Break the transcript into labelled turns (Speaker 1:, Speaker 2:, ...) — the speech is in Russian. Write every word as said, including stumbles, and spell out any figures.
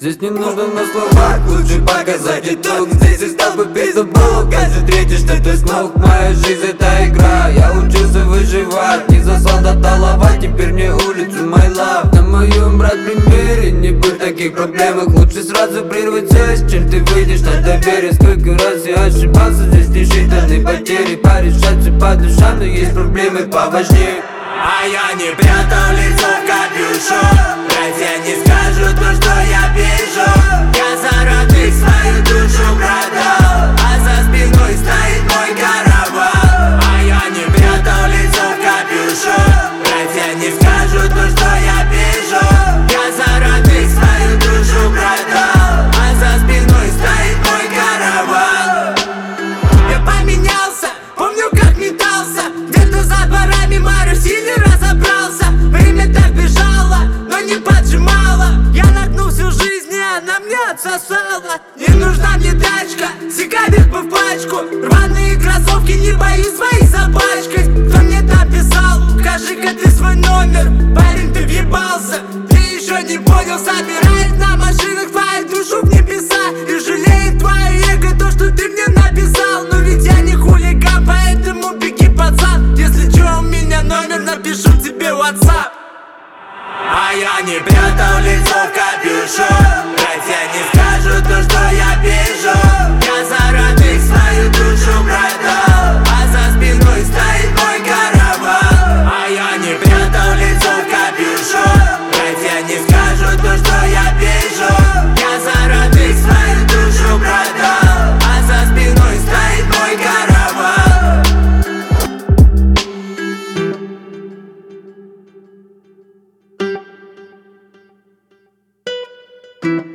Speaker 1: Здесь не нужно на словах, лучше показать итог. Здесь и стал бы пиздобол, каждый третий, что ты смог. Моя жизнь это игра, я учился выживать. Не за солдат таловать, теперь мне улицу my love. На моем, брат, примере не быть в таких проблемах. Лучше сразу прервать связь, чем ты выйдешь на доверие. Сколько раз я ошибался, здесь несчитанные потери. Порешаться по душам, но есть проблемы поважнее.
Speaker 2: А я не прятал лицо в капюшон. Братья не скажут то, что я пишу. Я за родных свою душу продал, а за спиной стоит мой караван. А я не прятал лицо в капюшон. Братья не скажут то, что я пишу. Я за родных свою душу продал, а за спиной стоит мой караван. Я поменялся, помню как метался. Где-то за дворами моря сильно разобрался. Время так бежало, но не поджимало. Я нагнул всю жизнь, и она мне отсосала. Не нужна мне тачка, сигарет по в пачку. Рваные кроссовки, не боюсь свои запачкать. Кто мне там писал, укажи-ка ты свой номер. Парень, ты въебался, ты еще не понял. Собирает на машинах твою душу в небеса. И жалеет твое эго то, что ты мне написал. Но ведь я не хулиган, поэтому беги, пацан. Если что, у меня номер, напишу тебе в WhatsApp. А я не прятал лицо в капюшон. Братья не скажут то, что я пишу. Я за родных свою душу продал, а за спиной стоит мой караван. А я не прятал лицо в капюшон. Братья не скажут то, что я пишу. Я за родных свою душу продал, а за спиной стоит мой караван.